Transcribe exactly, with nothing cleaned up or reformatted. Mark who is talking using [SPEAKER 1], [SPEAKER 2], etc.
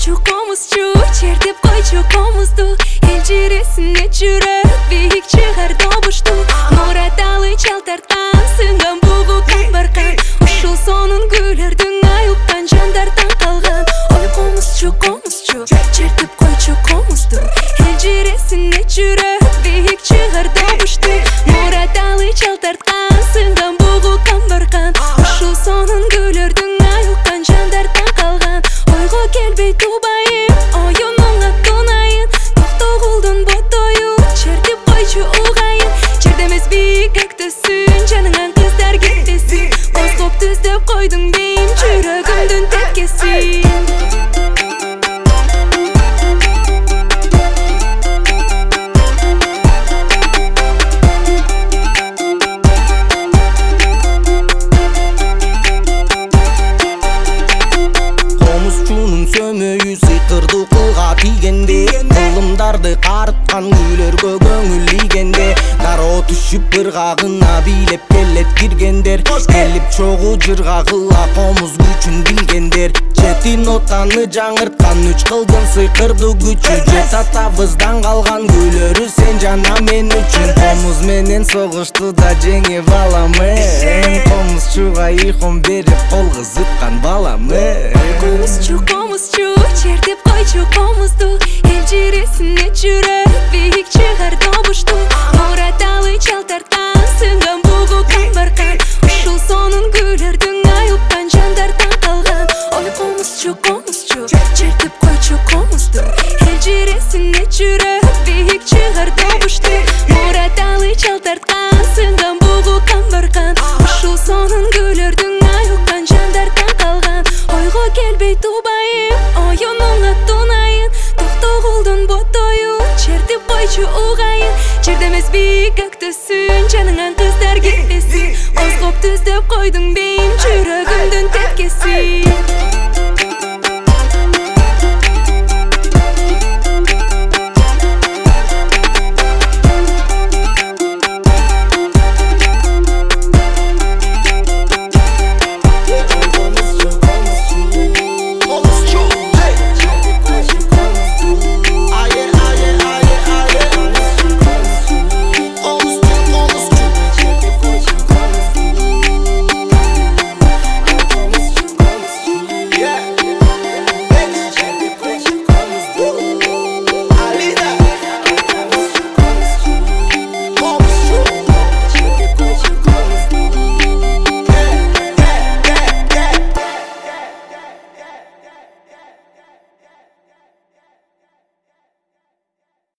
[SPEAKER 1] чоқымызчу, чертіп қой чоқымызды. Ел жүресіне жүріп, биік шығар добышты. Мұраталы чал тартқан, сыңған бұғы қабарқан. Ұшыл сонын гүлердің айыққан жандардан қалған. Ой қомызчу, қомызчу, чертіп қой чоқымызды. Ел жүресіне жүріп, биік шығар добышты. Мұраталы чал тартқан, сыңған бұғы қабарқан. Ұшыл сонын гүлердің айыққан жандардан қалған. Ойға келбей тубайым, ойының аттонайын. Тоқтоғылдың ботойын, чертіп қойчу ұғайын. Чердемес биік әктісін, жаныңан қыздар кеттесін. Қосқып түздіп қойдың бейім, жүрегімдің теткесін.
[SPEAKER 2] Сөмөйі сыйқырды құлға тигенде, қылымдарды қарытқан күйлерге көңілігенде. Даро түшіп бір қағына билеп келет кіргендер. Келіп чоғу жырға қыла қомыз күчін білгендер. Жетин отаны жаңыртқан үч қылдың сыйқырды күчі. Жет атабыздан қалған күйлері сен жана мен үшін. Қомыз менен соғышты да жеңіп аламын. Қомыз чуға иқом беріп қол қызытқан баламын.
[SPEAKER 1] Қомызчу, қомызчу, чертіп қойчу қомызды. Ел жүресіне жүріп, биік шығар добышты. Мұраталы чал тартқан, сыңған бұғы қабарқан. Ұшыл сонын гүлердің айыққан жандардан қалған. Ой қомызчу, қомызчу, чертіп қойчу қомызды. Ел жүресіне жүріп, биік шығар добышты. Мұраталы чал тартқан, сыңған бұғы қабарқан. Ұшыл сонын гүлердің айыққан жандардан қалған. Ойға келбей тубайым, ойының аттонайын. Тоқтоғылдың ботойын, чертіп қойчу ұғайын. Чердемес биік әктісін, жаныңан қыздар кеттесін. Қосқып түздіп қойдың бейім, жүрегімдің теткесін.